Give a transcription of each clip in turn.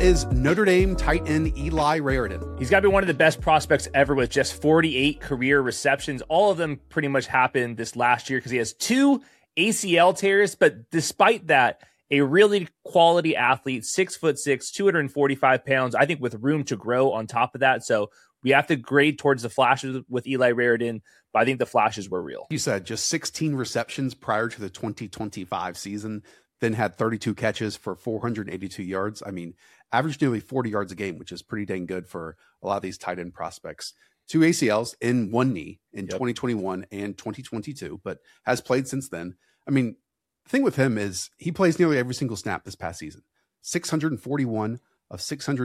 is Notre Dame tight end Eli Raridon. He's got to be one of the best prospects ever with just 48 career receptions. All of them pretty much happened this last year because he has 2 ACL tears. But despite that, a really quality athlete, 6'6", 245 pounds, I think with room to grow on top of that. So we have to grade towards the flashes with Eli Raridon, but I think the flashes were real. You said just 16 receptions prior to the 2025 season, then had 32 catches for 482 yards. I mean, averaged nearly 40 yards a game, which is pretty dang good for a lot of these tight end prospects. 2 ACLs in one knee in 2021 and 2022, but has played since then. I mean, the thing with him is he plays nearly every single snap this past season. 641 of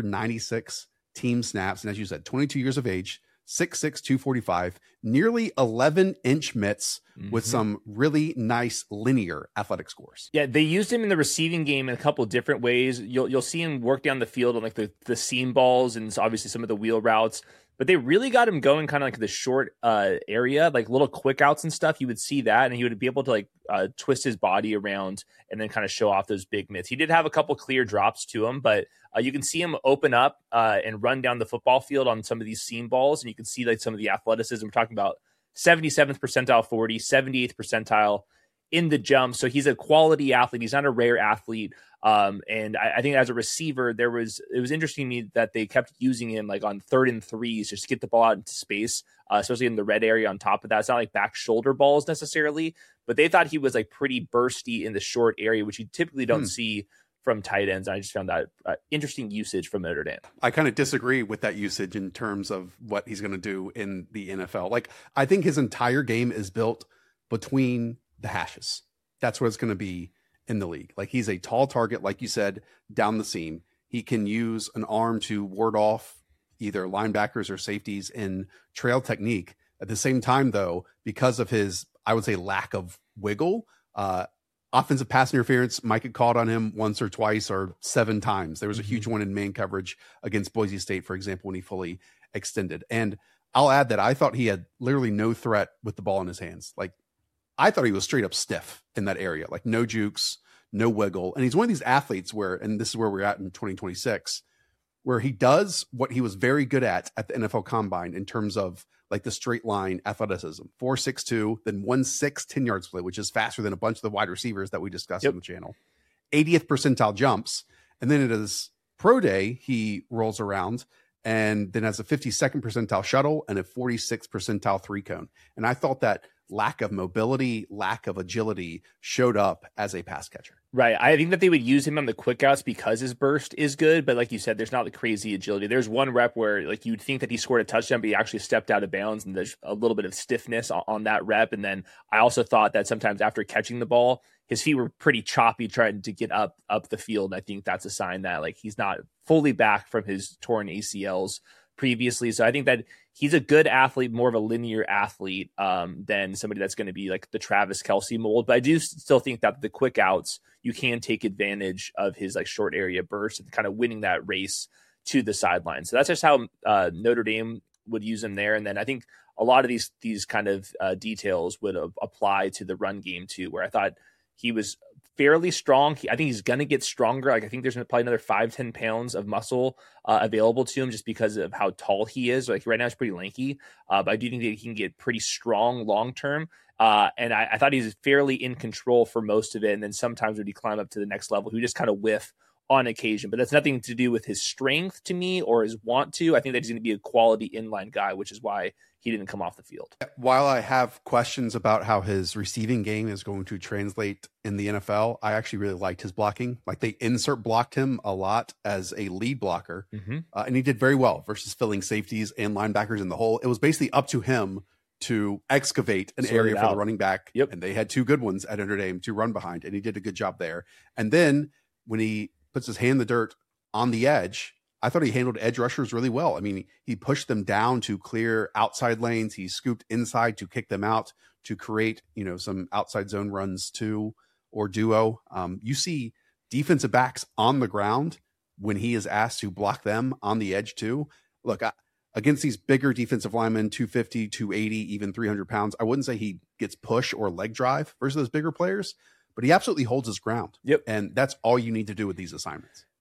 696 team snaps. And as you said, 22 years of age, 6'6", 245, nearly 11-inch mitts with some really nice linear athletic scores. Yeah, they used him in the receiving game in a couple of different ways. You'll see him work down the field on like the seam balls and obviously some of the wheel routes. But they really got him going kind of like the short area, like little quick outs and stuff. You would see that, and he would be able to like twist his body around and then kind of show off those big mitts. He did have a couple clear drops to him, but you can see him open up and run down the football field on some of these seam balls, and you can see like some of the athleticism. We're talking about 77th percentile 40, 78th percentile in the jump. So he's a quality athlete. He's not a rare athlete. And I think as a receiver, it was interesting to me that they kept using him like on 3rd and 3s just to get the ball out into space, especially in the red area on top of that. It's not like back shoulder balls necessarily, but they thought he was like pretty bursty in the short area, which you typically don't see from tight ends. I just found that interesting usage from Notre Dame. I kind of disagree with that usage in terms of what he's going to do in the NFL. Like, I think his entire game is built between the hashes. That's what it's going to be in the league. Like, he's a tall target, like you said, down the seam. He can use an arm to ward off either linebackers or safeties in trail technique. At the same time, though, because of his, I would say, lack of wiggle, offensive pass interference might get caught on him once or twice or 7 times. There was a huge one in man coverage against Boise State, for example, when he fully extended. And I'll add that I thought he had literally no threat with the ball in his hands. Like, I thought he was straight up stiff in that area, like no jukes, no wiggle. And he's one of these athletes where, and this is where we're at in 2026, where he does what he was very good at the NFL Combine in terms of like the straight line athleticism, 4.62, then 1.6 10-yard split, which is faster than a bunch of the wide receivers that we discussed on the channel. 80th percentile jumps. And then at his pro day, he rolls around and then has a 52nd percentile shuttle and a 46th percentile 3-cone. And I thought that lack of mobility, lack of agility showed up as a pass catcher. Right. I think that they would use him on the quick outs because his burst is good. But like you said, there's not the crazy agility. There's one rep where like you'd think that he scored a touchdown, but he actually stepped out of bounds and there's a little bit of stiffness on that rep. And then I also thought that sometimes after catching the ball, his feet were pretty choppy trying to get up the field. I think that's a sign that like he's not fully back from his torn ACLs previously. So I think that he's a good athlete, more of a linear athlete than somebody that's going to be like the Travis Kelce mold. But I do still think that the quick outs, you can take advantage of his like short area burst and kind of winning that race to the sideline. So that's just how Notre Dame would use him there. And then I think a lot of these kind of details would apply to the run game too, where I thought he was fairly strong. I think he's going to get stronger. Like I think there's probably another 5-10 pounds of muscle available to him just because of how tall he is. Like right now he's pretty lanky, but I do think that he can get pretty strong long-term. And I thought he's fairly in control for most of it. And then sometimes when he climb up to the next level, he just kind of whiff on occasion, but that's nothing to do with his strength to me or his want to. I think that he's going to be a quality inline guy, which is why he didn't come off the field. While I have questions about how his receiving game is going to translate in the NFL, I actually really liked his blocking. Like they insert blocked him a lot as a lead blocker, and he did very well versus filling safeties and linebackers in the hole. It was basically up to him to excavate an area for the running back. And they had 2 good ones at Notre Dame to run behind, and he did a good job there. And then when he puts his hand in the dirt on the edge, I thought he handled edge rushers really well. I mean, he pushed them down to clear outside lanes. He scooped inside to kick them out to create, some outside zone runs too, or duo. You see defensive backs on the ground when he is asked to block them on the edge too. Look, against these bigger defensive linemen, 250, 280, even 300 pounds, I wouldn't say he gets push or leg drive versus those bigger players, but he absolutely holds his ground. And that's all you need to do with these assignments.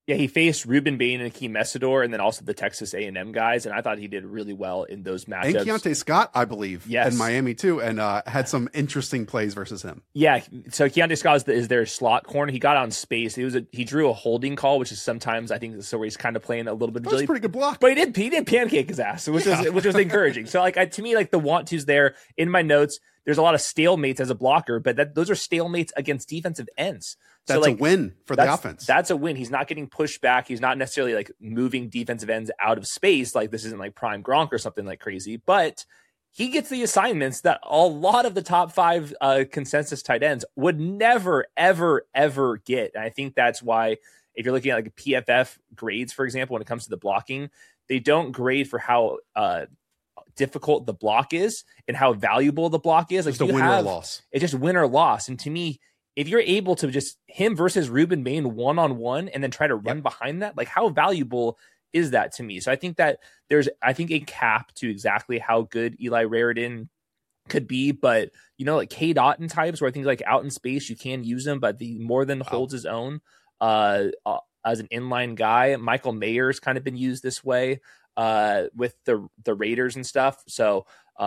Yeah, he faced Ruben Bain and Akeem Mesidor, and then also the Texas A&M guys, and I thought he did really well in those matchups. And Keontae Scott, I believe, yes, in Miami too, and had some interesting plays versus him. Yeah, so Keontae Scott is their slot corner. He got on space. He drew a holding call, which is sometimes I think so where he's kind of playing a little bit of agility. That was a pretty good block, but he did pancake his ass, which was encouraging. So like to me, like the want to's there in my notes. There's a lot of stalemates as a blocker, but those are stalemates against defensive ends. So that's a win for the offense. That's a win. He's not getting pushed back. He's not necessarily like moving defensive ends out of space. Like this isn't like prime Gronk or something like crazy, but he gets the assignments that a lot of the top 5 consensus tight ends would never, ever, ever get. And I think that's why if you're looking at like PFF grades, for example, when it comes to the blocking, they don't grade for how difficult the block is and how valuable the block is. Just like a win or loss. It's just win or loss. And to me, if you're able to just him versus Ruben Bain one-on-one and then try to run behind that, like how valuable is that to me? So I think that there's a cap to exactly how good Eli Raridan could be, but like Cade Otton types where I think like out in space you can use him, but the more than holds his own as an inline guy. Michael Mayer's kind of been used this way with the Raiders and stuff. So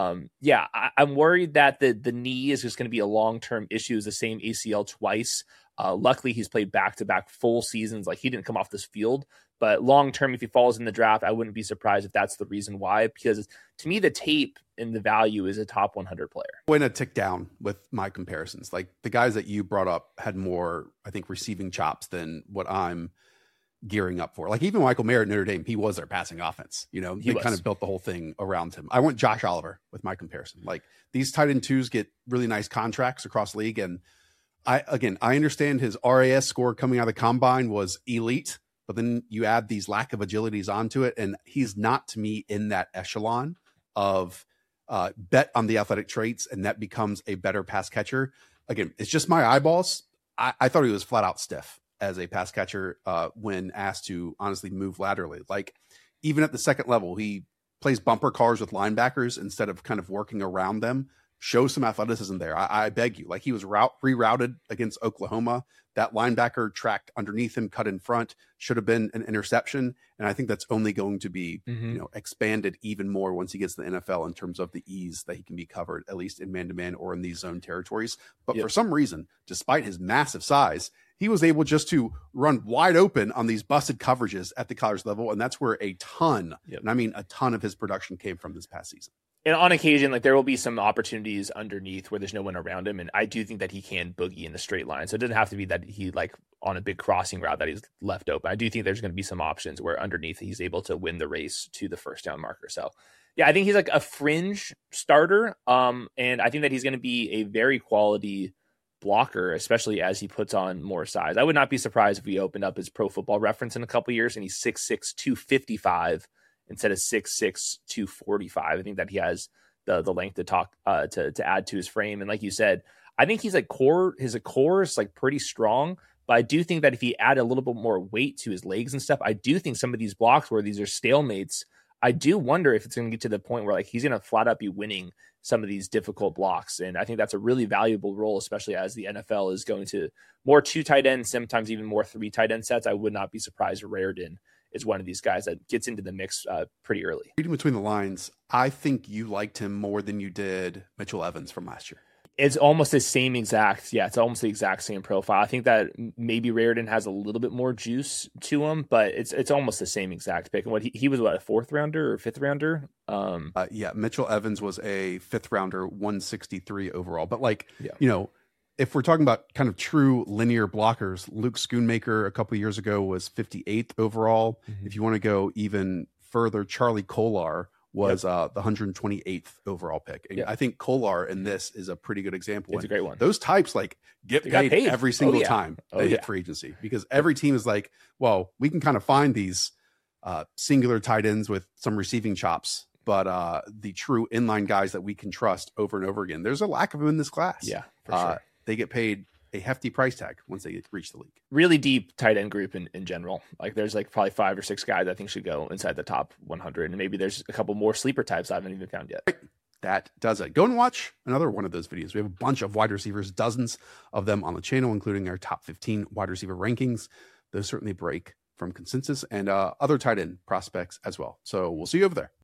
I'm worried that the knee is just going to be a long-term issue. It's the same ACL twice. Luckily he's played back-to-back full seasons. Like he didn't come off this field, but long-term, if he falls in the draft, I wouldn't be surprised if that's the reason why, because to me, the tape and the value is a top 100 player. I'm going to tick down with my comparisons. Like the guys that you brought up had more, I think, receiving chops than what I'm gearing up for. Like even Michael Mayer at Notre Dame, he was their passing offense. They kind of built the whole thing around him. I went Josh Oliver with my comparison. Like these tight end twos get really nice contracts across the league. And I understand his RAS score coming out of the combine was elite, but then you add these lack of agilities onto it. And he's not, to me, in that echelon of bet on the athletic traits. And that becomes a better pass catcher. Again, it's just my eyeballs. I thought he was flat out stiff as a pass catcher when asked to honestly move laterally. Like even at the second level, he plays bumper cars with linebackers instead of kind of working around them. Show some athleticism there. I beg you. Like he was rerouted against Oklahoma. That linebacker tracked underneath him, cut in front, should have been an interception. And I think that's only going to be expanded even more once he gets to the NFL in terms of the ease that he can be covered, at least in man-to-man or in these zone territories. But for some reason, despite his massive size, he was able just to run wide open on these busted coverages at the college level. And that's where a ton, and I mean a ton of his production came from this past season. And on occasion, like there will be some opportunities underneath where there's no one around him. And I do think that he can boogie in the straight line. So it doesn't have to be that he like on a big crossing route that he's left open. I do think there's going to be some options where underneath he's able to win the race to the first down marker. So yeah, I think he's like a fringe starter. And I think that he's going to be a very quality blocker, especially as he puts on more size. I would not be surprised if we opened up his Pro Football Reference in a couple years and he's 6'6", 255 instead of 6'6", 245. I think that he has the length to talk to add to his frame. And like you said, I think he's like his core is like pretty strong, but I do think that if he added a little bit more weight to his legs and stuff, I do think some of these blocks where these are stalemates, I do wonder if it's going to get to the point where like he's going to flat out be winning some of these difficult blocks. And I think that's a really valuable role, especially as the NFL is going to more 2 tight ends, sometimes even more 3 tight end sets. I would not be surprised if Raridan is one of these guys that gets into the mix pretty early. Reading between the lines, I think you liked him more than you did Mitchell Evans from last year. It's almost the same exact. Yeah, it's almost the exact same profile. I think that maybe Raridan has a little bit more juice to him, but it's almost the same exact pick. And what he was a 4th rounder or 5th rounder? Mitchell Evans was a 5th rounder, 163 overall. But if we're talking about kind of true linear blockers, Luke Schoonmaker a couple of years ago was 58th overall. Mm-hmm. If you want to go even further, Charlie Kolar was the 128th overall pick. And I think Kolar in this is a pretty good example. It's a great one. Those types get paid every single time they hit free agency, because every team is like, well, we can kind of find these singular tight ends with some receiving chops, but the true inline guys that we can trust over and over again, there's a lack of them in this class. Yeah, for sure. They get paid a hefty price tag once they reach the league. Really deep tight end group in general. Like there's like probably 5 or 6 guys I think should go inside the top 100. And maybe there's a couple more sleeper types I haven't even found yet. Right. That does it. Go and watch another one of those videos. We have a bunch of wide receivers, dozens of them on the channel, including our top 15 wide receiver rankings. Those certainly break from Consensus and other tight end prospects as well. So we'll see you over there.